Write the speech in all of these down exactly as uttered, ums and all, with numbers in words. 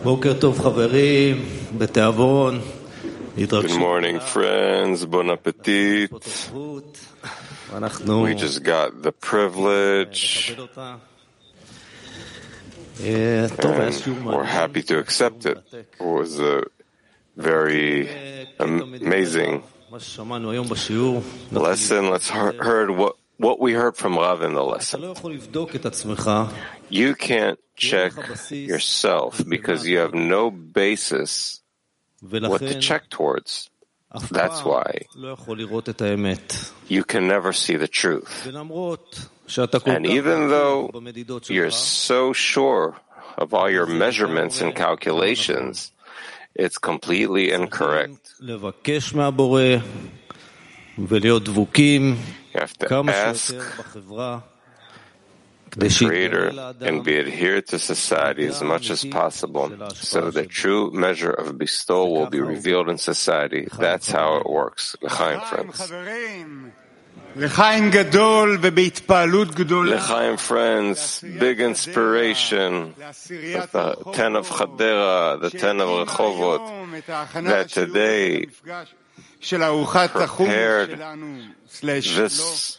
Good morning, friends. Bon appetit. We just got the privilege, and we're happy to accept it. It was a very amazing lesson. Let's heard what what we heard from Rav in the lesson. You can't check yourself because you have no basis what to check towards. That's why you can never see the truth. And even though you're so sure of all your measurements and calculations, it's completely incorrect. You have to ask the Creator and be adhered to society as much as possible so that the true measure of bestowal will be revealed in society. That's how it works. L'chaim, friends. L'chaim, friends. Big inspiration with the ten of Chadera, the ten of Rehovot, that today prepared this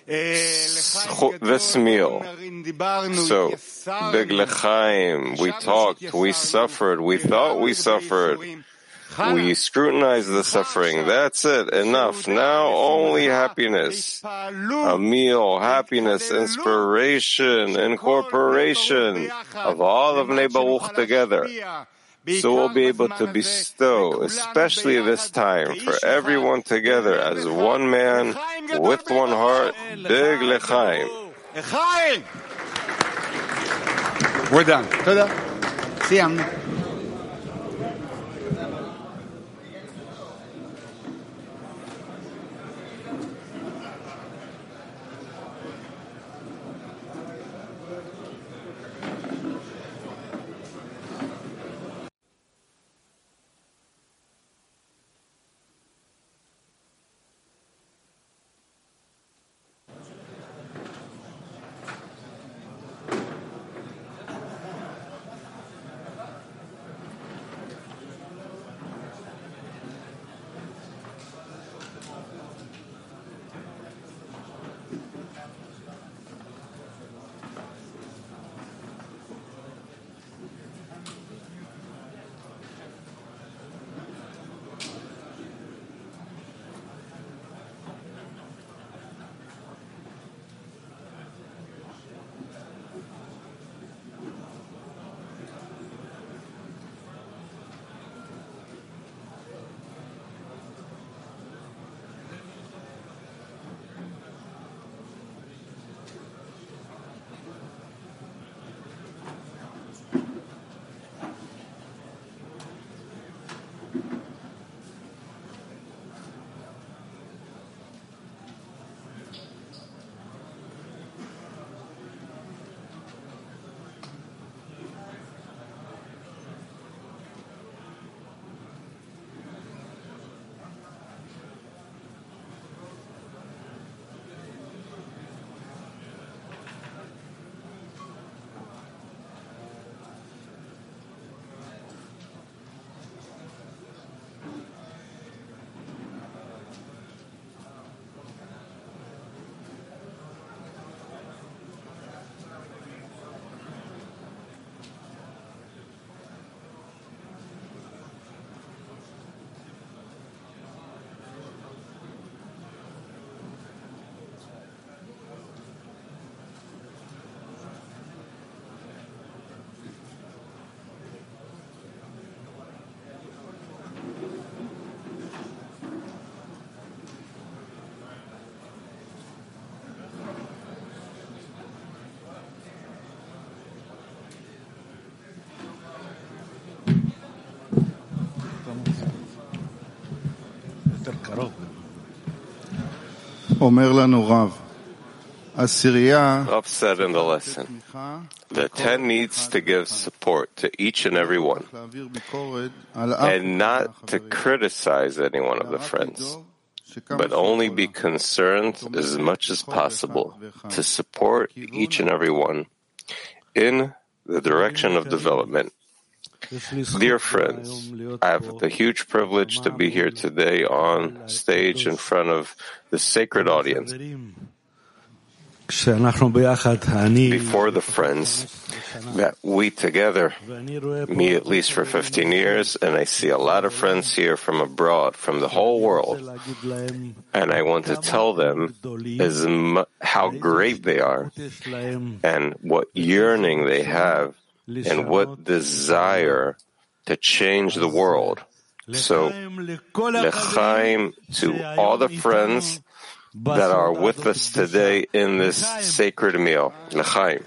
this meal. So, big l'chaim, we talked, we suffered, we thought we suffered, we scrutinized the suffering. That's it, enough. Now only happiness. A meal, happiness, inspiration, incorporation of all of Bnei Baruch together. So we'll be able to bestow, especially this time, for everyone together as one man, with one heart, big l'chaim. We're done. סיימנו. Rav said in the lesson, the ten needs to give support to each and every one, and not to criticize any one of the friends, but only be concerned as much as possible to support each and every one in the direction of development, Dear friends, I have the huge privilege to be here today on stage in front of the sacred audience. Before the friends, that we together, me at least for fifteen years, and I see a lot of friends here from abroad, from the whole world, and I want to tell them is how great they are, and what yearning they have, and what desire to change the world. So, L'chaim to all the friends that are with us today in this sacred meal. L'chaim.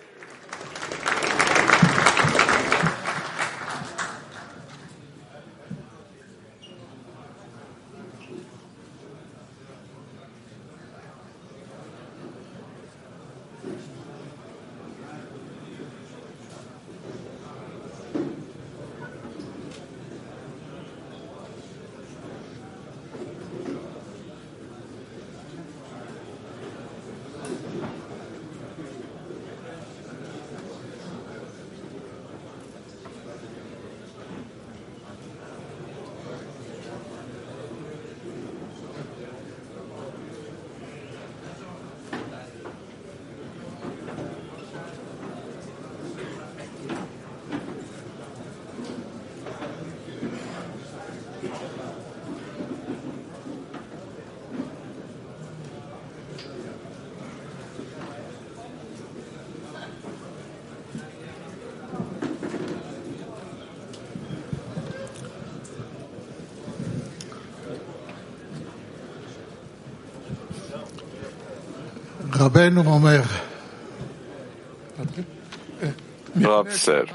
Rab said,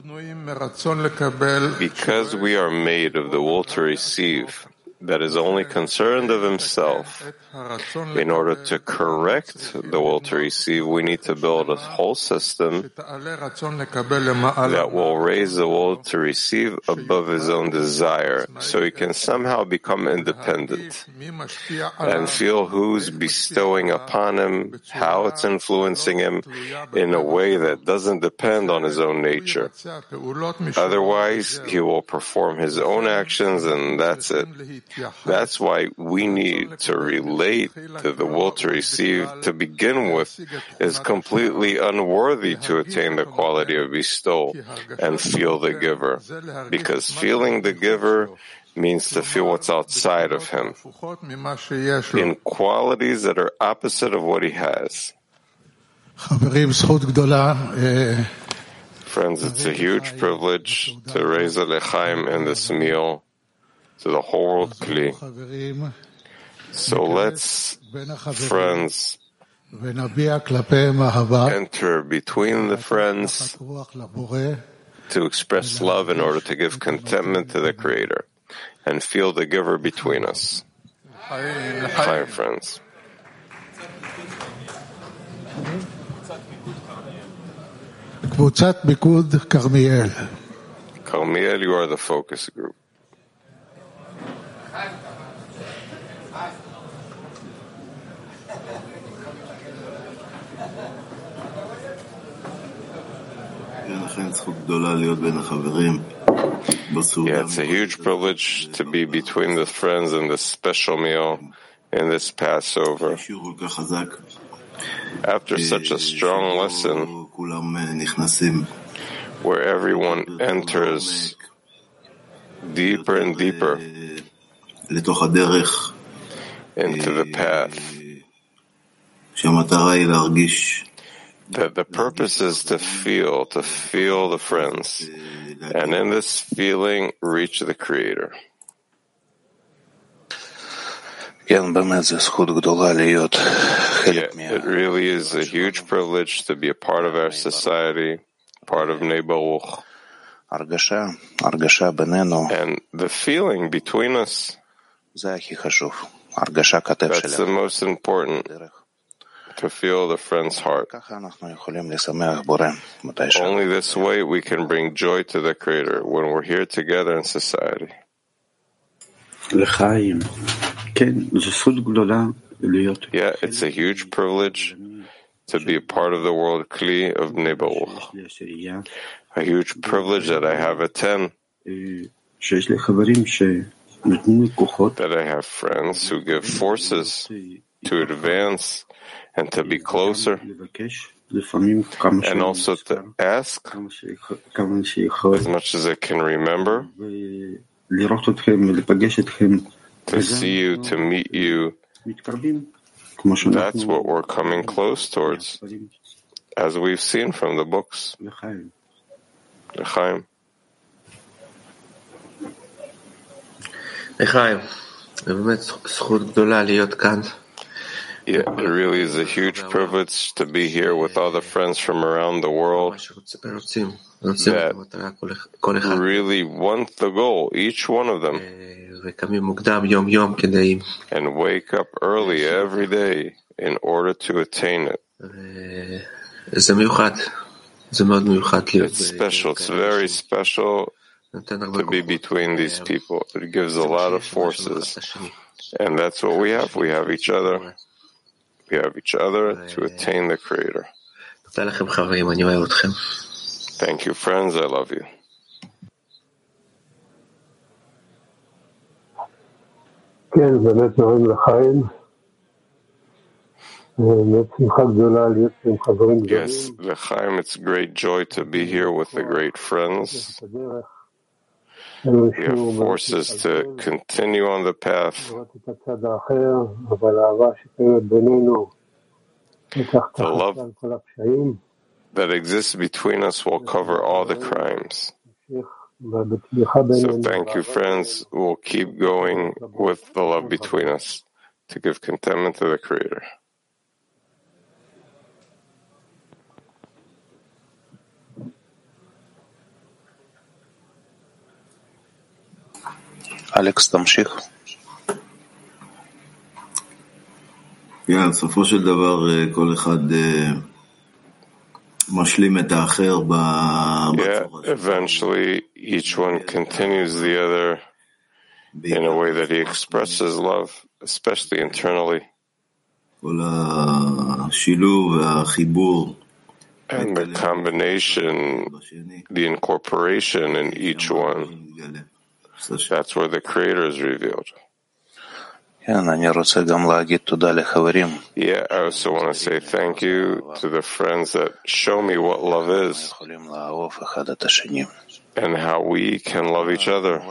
because we are made of the will to receive, that is only concerned of himself, in order to correct the will to receive, we need to build a whole system that will raise the will to receive above his own desire, so he can somehow become independent and feel who's bestowing upon him, how it's influencing him in a way that doesn't depend on his own nature. Otherwise, he will perform his own actions and that's it. That's why we need to relate to the will to receive to begin with is completely unworthy to attain the quality of bestowal and feel the giver. Because feeling the giver means to feel what's outside of him in qualities that are opposite of what he has. Friends, it's a huge privilege to raise a l'chaim in this meal to the whole world Kli. So let's, friends, enter between the friends to express love in order to give contentment to the Creator and feel the giver between us. Hi, friends. Carmiel, you are the focus group. Yeah, it's a huge privilege to be between the friends in this special meal in this Passover. After such a strong lesson, where everyone enters deeper and deeper into the path, that the purpose is to feel, to feel the friends, and in this feeling, reach the Creator. Yeah, it really is a huge privilege to be a part of our society, part of Bnei Baruch. And the feeling between us, that's the most important, to feel the friend's heart. Only this way we can bring joy to the Creator when we're here together in society. Yeah, it's a huge privilege to be a part of the world Kli of Bnei Baruch. a huge privilege that I have at ten, that I have friends who give forces to advance and to be closer, and also to ask as much as I can remember, to see you, to meet you. That's what we're coming close towards, as we've seen from the books. L'chaim. L'chaim. Yeah, it really is a huge privilege to be here with all the friends from around the world that really want the goal, each one of them, and wake up early every day in order to attain it. It's special, it's very special to be between these people. It gives a lot of forces, and that's what we have. We have each other. We have each other to attain the Creator. Thank you, friends. I love you. Yes, L'chaim, it's a great joy to be here with the great friends. We have forces to continue on the path. The love that exists between us will cover all the crimes. So thank you, friends. We'll keep going with the love between us to give contentment to the Creator. אלכס, תמשיך. כן, בסופו של דבר כל אחד משלים את האחר בצורה. Yeah, eventually each one continues the other in a way that he expresses love, especially internally. כל השילוב והחיבור. And the combination, the incorporation in each one, that's where the Creator is revealed. Yeah, I also want to say thank you to the friends that show me what love is and how we can love each other.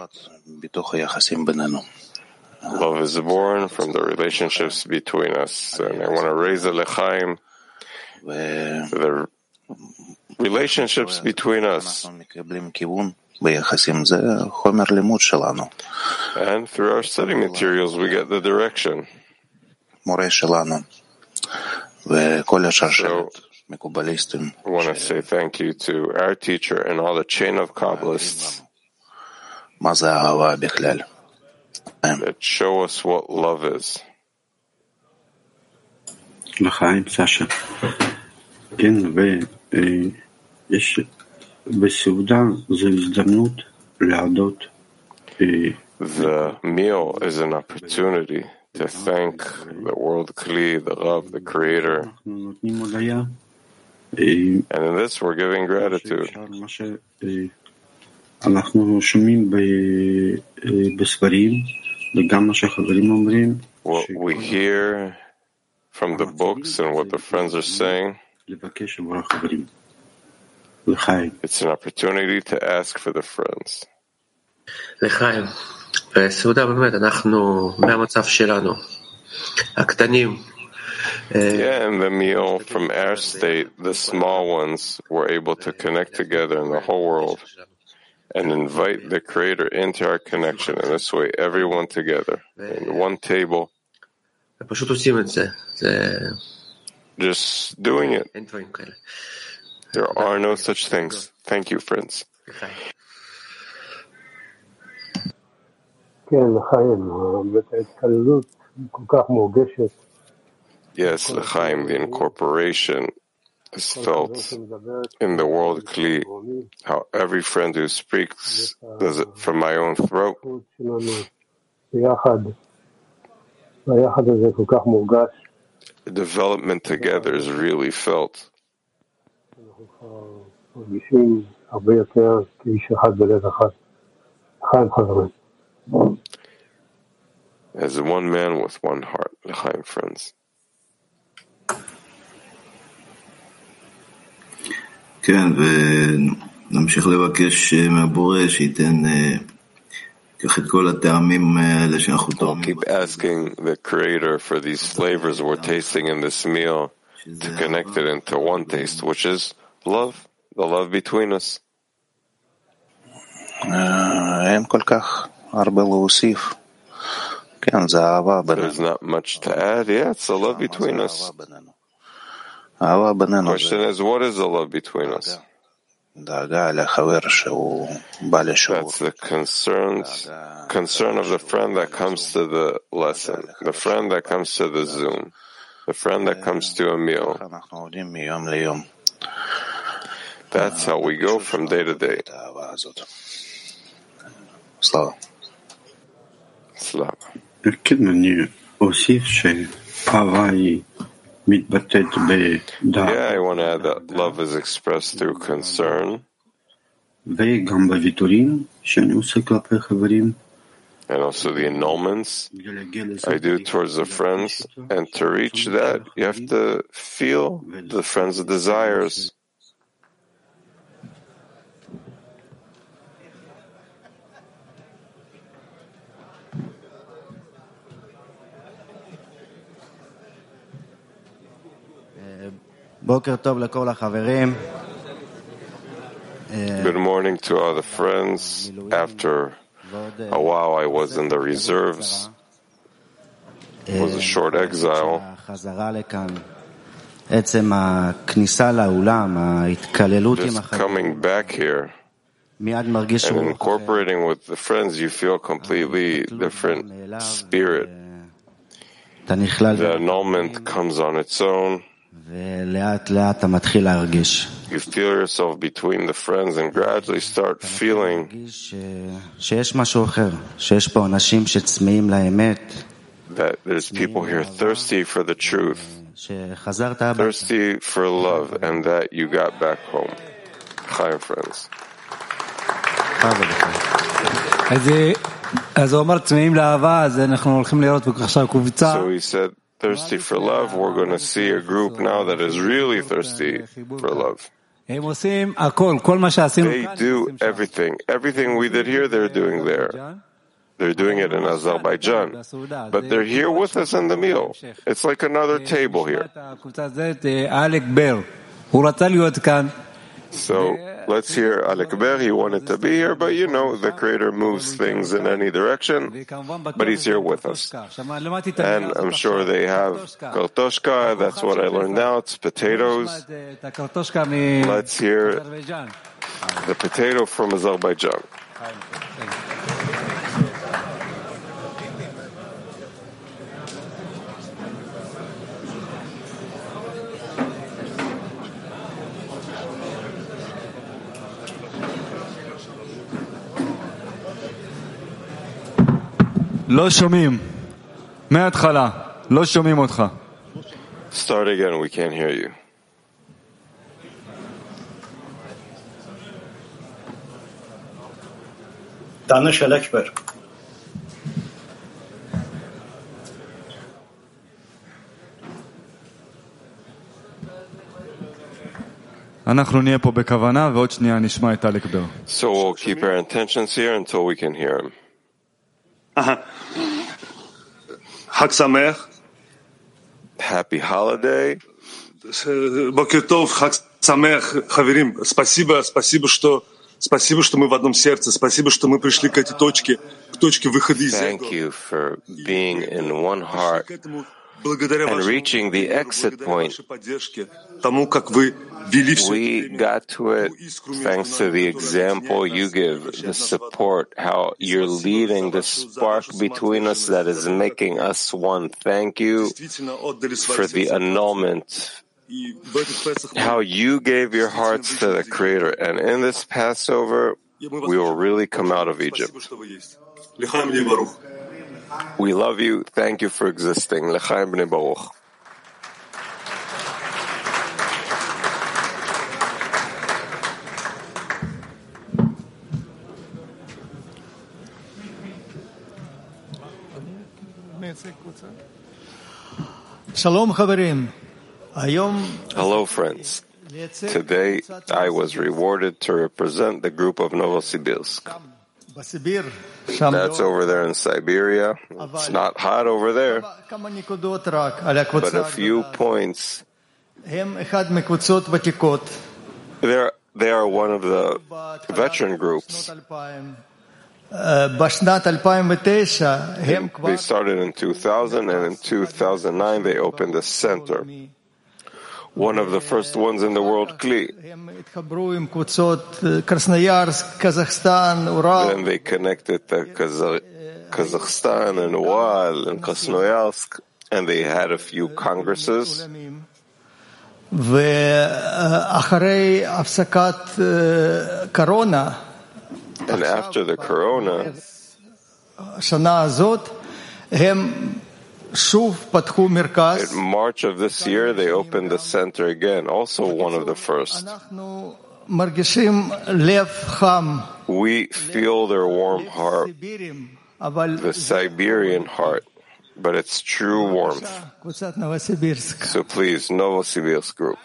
Love is born from the relationships between us, and I want to raise a l'chaim for the relationships between us. And through our study materials, we get the direction. So, I want to say thank you to our teacher and all the chain of Kabbalists that show us what love is. L'chaim, Sasha. כן, ויש בסעודה זו הזדמנות להודות. The meal is an opportunity to thank the world Kli, the love, the Creator. And in this we're giving gratitude. אנחנו שומעים בספרים וגם מה שהחברים אומרים. What we hear from the books and what the friends are saying, it's an opportunity to ask for the friends. לחיים, בסעודה באמת אנחנו מהמצב שלנו, הקטנים. Yeah, in the meal, from our state, the small ones were able to connect together in the whole world and invite the Creator into our connection. In this way, everyone together in one table. פשוט עושים את זה. Just doing it. There are no such things. Thank you, friends. Yes, L'chaim, the incorporation is felt in the world Kli, how every friend who speaks does it from my own throat. The development together is really felt. הרבה יותר כאיש אחד בלב אחד. לחיים חברים. As one man with one heart. L'chaim, friends. כן, ונמשיך לבקש מהבורא שייתן כך את כל הטעמים האלה שאנחנו טועמים. We'll keep asking the Creator for these flavors we're tasting in this meal to connect it into one taste, which is love, the love between us. אין כל כך הרבה להוסיף. כן, זה אהבה בינינו. There's not much to add. Yeah, it's the love between us. אהבה בינינו. The question is, what is the love between us? דאגה לחבר שהוא בא לשיעור. That's the concern, concern of the friend that comes to the lesson, the friend that comes to the Zoom, the friend that comes to a meal. אנחנו עובדים מיום ליום. That's how we go from day to day. סלאבה. סלאבה. כן, אני אוסיף שאהבה היא מתבטאת בדעת. Yeah, I want to add that love is expressed through concern. וגם בוויתורים שאני עושה כלפי חברים. And also the annulments I do towards the friends. And to reach that, you have to feel the friend's desires. Good morning to all the friends. After a while I was in the reserves. It was a short exile. Just coming back here and incorporating with the friends, you feel a completely different spirit. The annulment comes on its own. You feel yourself between the friends and gradually start feeling that there's people here thirsty for the truth, thirsty for love, and that you got back home. Chaim, friends. So he said, thirsty for love, we're going to see a group now that is really thirsty for love. They do everything. Everything we did here, they're doing there. They're doing it in Azerbaijan. But they're here with us in the meal. It's like another table here. So let's hear Alec Ber. He wanted to be here, but you know, the Creator moves things in any direction, but he's here with us. And I'm sure they have kartoshka. That's what I learned now. It's potatoes. Let's hear the potato from Azerbaijan. לא שומעים. מההתחלה. לא שומעים אותך. Start again, we can't hear you. דניש אלקבר. אנחנו נהיה פה בכוונה ועוד שנייה נשמע את אלק בר. So we'll keep our intentions here until we can hear him. חג שמח. Happy holiday. בוקר טוב, חג שמח, חברים. Спасибо, спасибо, что спасибо, что мы в одном сердце. Спасибо, что мы пришли к этой точке, к точке выхода из этого. Thank you for being in one heart and reaching the exit point. We got to it thanks to the example you give, the support, how you're leading the spark between us that is making us one. Thank you for the annulment, how you gave your hearts to the Creator. And in this Passover, we will really come out of Egypt. We love you. Thank you for existing. L'chaim b'nei Baruch. Hello, friends. Today, I was rewarded to represent the group of Novosibirsk. That's over there in Siberia. It's not hot over there, but a few points. They're, they are one of the veteran groups. They started in two thousand, and in two thousand nine they opened a center. One of the first ones in the world, Kli. Then they connected to Kazakh- Kazakhstan and Ural and Krasnoyarsk, and they had a few congresses. And after the corona, in March of this year, they opened the center again, also one of the first. We feel their warm heart, the Siberian heart, but it's true warmth. So please, Novosibirsk group.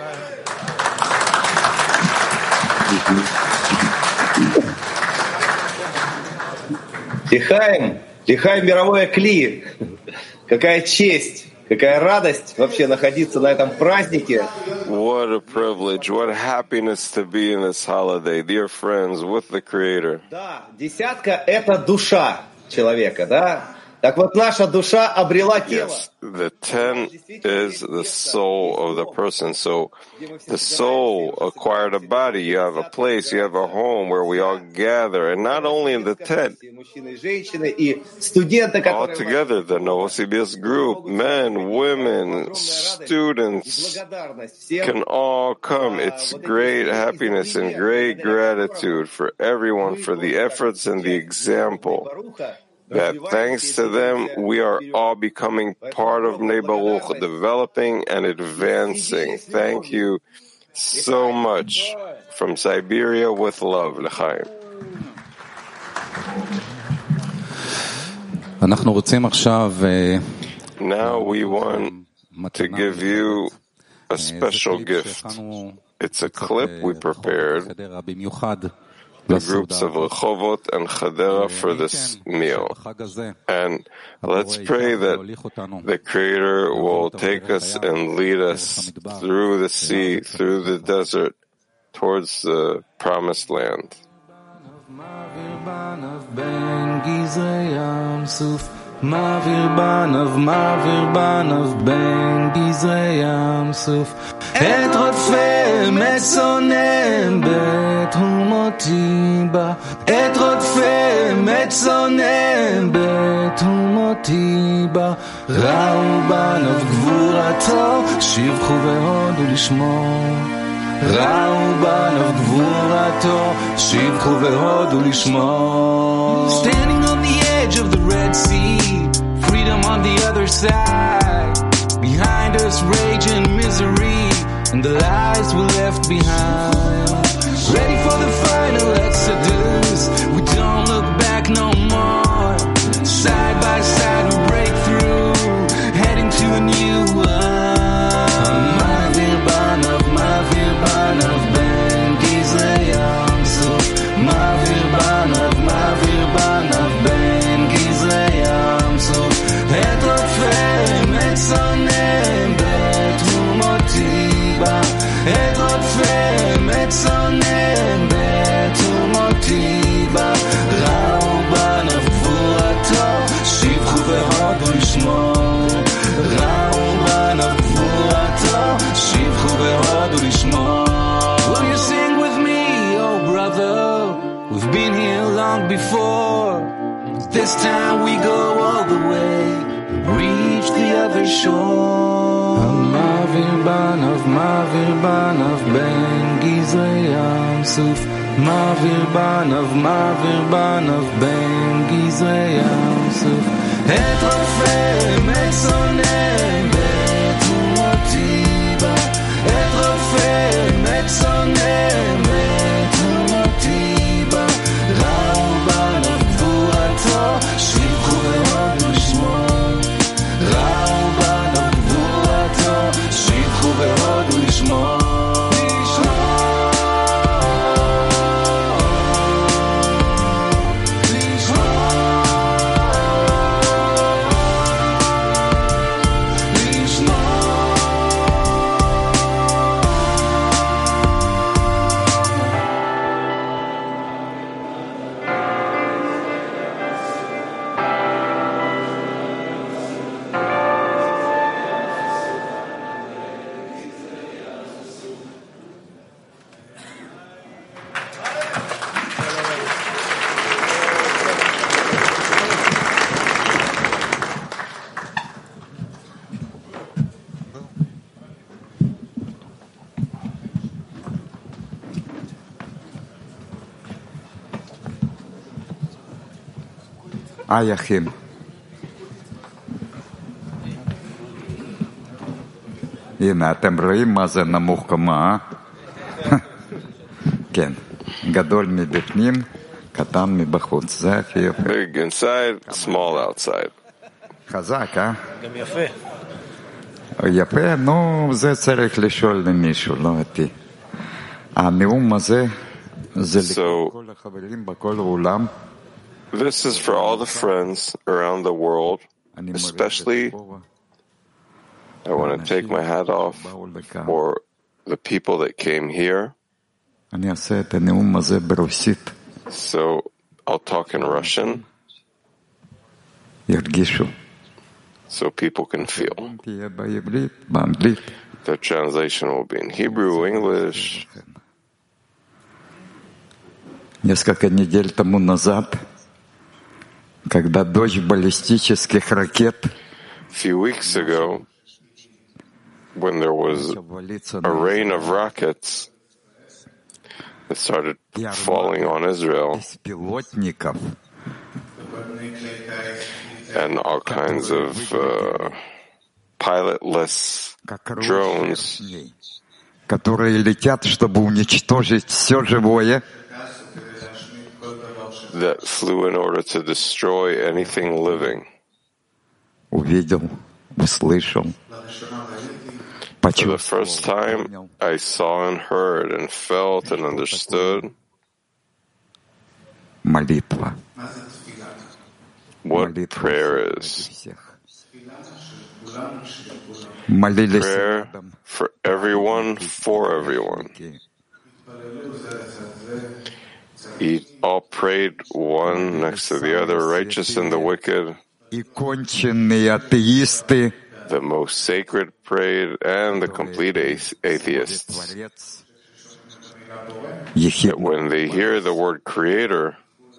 Лихаем, лихаем мировое Кли. Какая честь, какая радость вообще находиться на этом празднике. What a privilege, what happiness to be in this holiday, dear friends, with the Creator. Да, десятка — это душа человека, да? Так вот, наша душа обрела тело. Yes, the ten is the soul of the person. So the soul acquired a body. You have a place, you have a home where we all gather. And not only in the tent, all together, the Novosibirsk group, men, women, students can all come. It's great happiness and great gratitude for everyone for the efforts and the example. That thanks to them, we are all becoming part of Bnei Baruch, developing and advancing. Thank you so much. From Siberia with love, L'chaim. Now we want to give you a special gift. It's a clip we prepared, the groups of Rehovot and Chadera, for this meal. And let's pray that the Creator will take us and lead us through the sea, through the desert, towards the promised land. מעביר בניו, מעביר בניו בין גזרי ים סוף את רודפיהם, את שונאיהם בתהומותי בה את רודפיהם, את שונאיהם בתהומותי בה ראו בניו גבורתו, שבחו והודו לשמו ראו בניו גבורתו, שבחו והודו לשמו. Standing on the edge of the Red Sea, freedom on the other side. Behind us rage and misery, and the lies we left behind. Ready for the final exodus, we don't look back no more. Side by side we break through, heading to a new world. Ma'avir banav, ma'avir banav ben gizrei yam suf. Ma'avir banav, ma'avir banav ben gizrei yam suf. Et rotfeim, et sonem bethumoti ba. Et rotfeim, et sonem bethumoti ba. Ra'u banav gvurato, shivchu vehodu lishmo. Ra'u banav gvurato, shivchu vehodu lishmo. Will you sing with me, oh brother? We've been here long before. This time we go all the way, reach the other shore. Ma'avir banav, ma'avir banav ben gizrei yam suf. Ma'avir banav, ma'avir banav ben gizrei yam suf. Et rofem, et sonem bethumoti ba. Et rofem, et sonem bethumoti ba. Ra'u banav gvurato, shivchu vehodu lishmo. היי אחים. הנה, אתם רואים מה זה נמוך קומה, אה? כן, גדול מבפנים, קטן מבחוץ, זה הכי יפה. Big inside, small outside. חזק, אה? גם יפה. יפה, נו, זה צריך לשאול למישהו, לא אותי. הנאום הזה, זה לכל החברים בכל העולם. This is for all the friends around the world, especially I want to take my hat off for the people that came here. So I'll talk in Russian so people can feel. The translation will be in Hebrew, English. Несколько недель тому назад, когда дождь баллистических ракет, a few weeks ago, when there was a rain of rockets that started falling on Israel, and all kinds of uh, pilotless drones которые летят, чтобы уничтожить все живое, that flew in order to destroy anything living. увидел, услышал. For the first time, I saw and heard and felt and understood молитва. What prayer is. Молились Prayer for everyone, for everyone. Each, all prayed one next to the other, righteous and the wicked. и конченые атеисты, The most sacred prayed and the complete atheists. That when they hear the word Creator,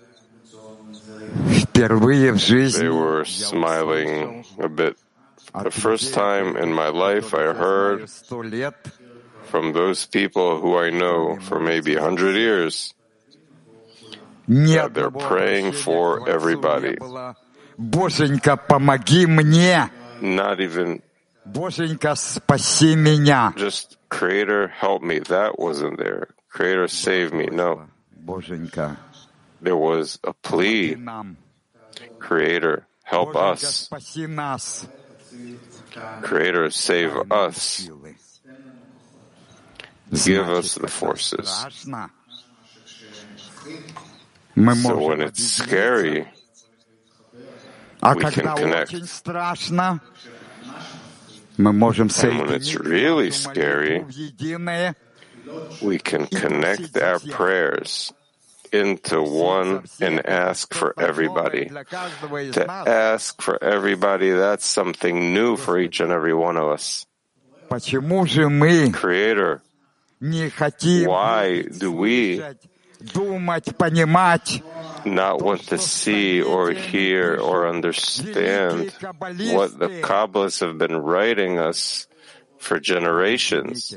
впервые в жизни they were smiling a bit. The first time in my life I heard from those people who I know for maybe a hundred years that they're praying for everybody. Боженька, помоги мне. Not even Боженька, спаси меня. just Creator, help me. That wasn't there. Creator, save me. No. Боженька, There was a plea. нам. Creator, help Боженька, us. спаси нас. Creator, save us. Give us the forces. Страшно. Мы So можем when it's объединиться. scary, А we can когда connect. очень страшно, мы можем And when it's really scary, в единое. we can connect our prayers into one and ask for everybody. To ask for everybody, that's something new for each and every one of us. Почему же мы Creator, не хотим why do we думать, понимать, not want to see or hear or understand what the Kabbalists have been writing us for generations?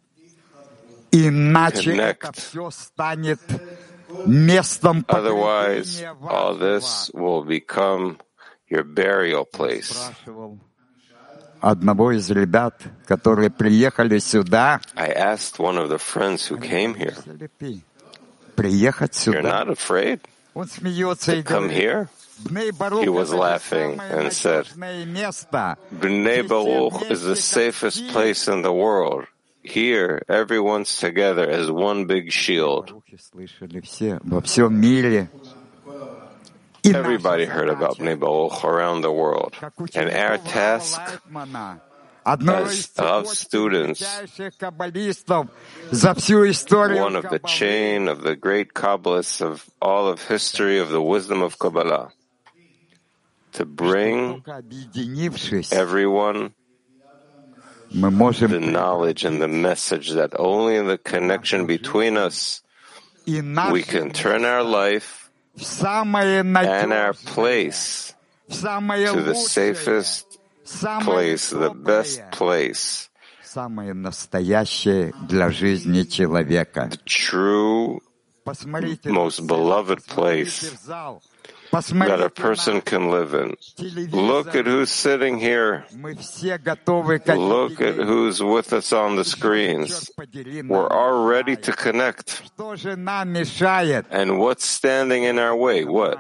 иначе Connect. это все станет местом Otherwise, погребения all вашего. this will become your burial place. Спрашивал одного из ребят, которые приехали сюда, I asked one of the friends who came here, приехать "You're сюда. not afraid Он смеется и to come говорит, here?" Bnei Baruch He was это laughing самое and said, надежное место. Bnei Baruch is the safest place in the world. Here, everyone's together as one big shield. Барухи слышали все, во всем мире. И Everybody наша heard about задача, Bnei Baruch around the world. как у And our учеников task Лайтмана, одного as из of цепочки students, величайших каббалистов за всю историю one of the Каббалы, chain of the great Kabbalists of all of history of the wisdom of Kabbalah, to bring только объединившись, everyone мы можем the knowledge and the message that only in the connection between us и наше we can turn our life в самое and our надежное, place в самое to the лучшее, safest самое place, the best доброе, place, самое настоящее для жизни человека. the true most beloved place that a person can live in. Look at who's sitting here. Look at who's with us on the screens. We're all ready to connect. And what's standing in our way? What?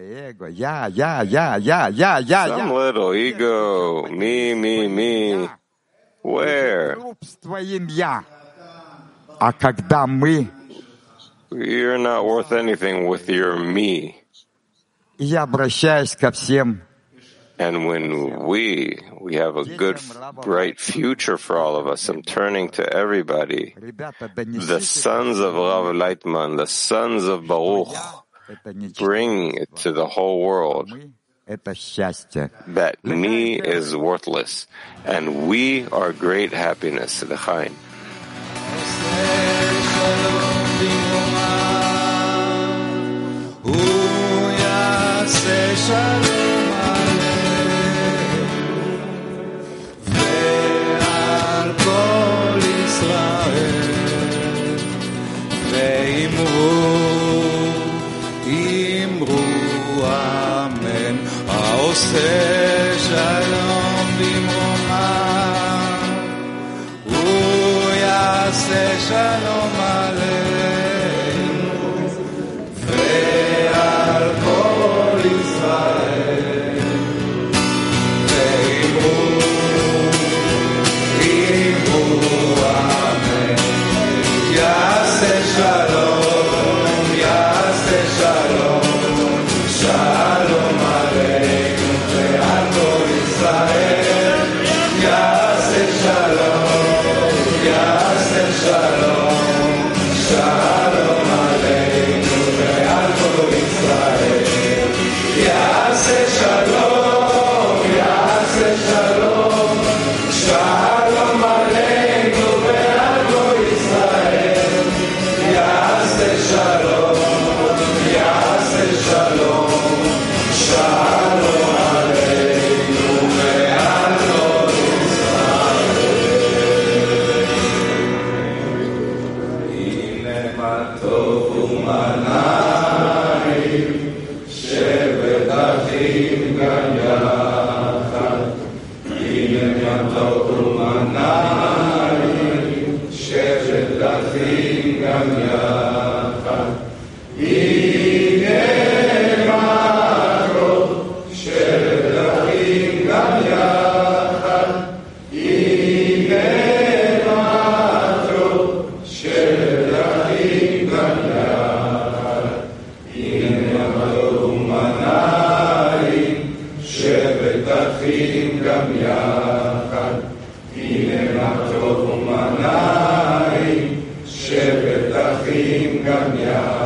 Some little ego. Me, me, me. Where? You're not worth anything with your me. And when we, we have a good, bright future for all of us, I'm turning to everybody. The sons of Rav Leitman, the sons of Baruch, bring it to the whole world that me is worthless, and we are great happiness. L'chaim. ועל כל ישראל ואמרו אמרו אמן העושה שלום במרומיו הוא יעשה שלום עלינו ועל כל ישראל שבט אחים גם יחד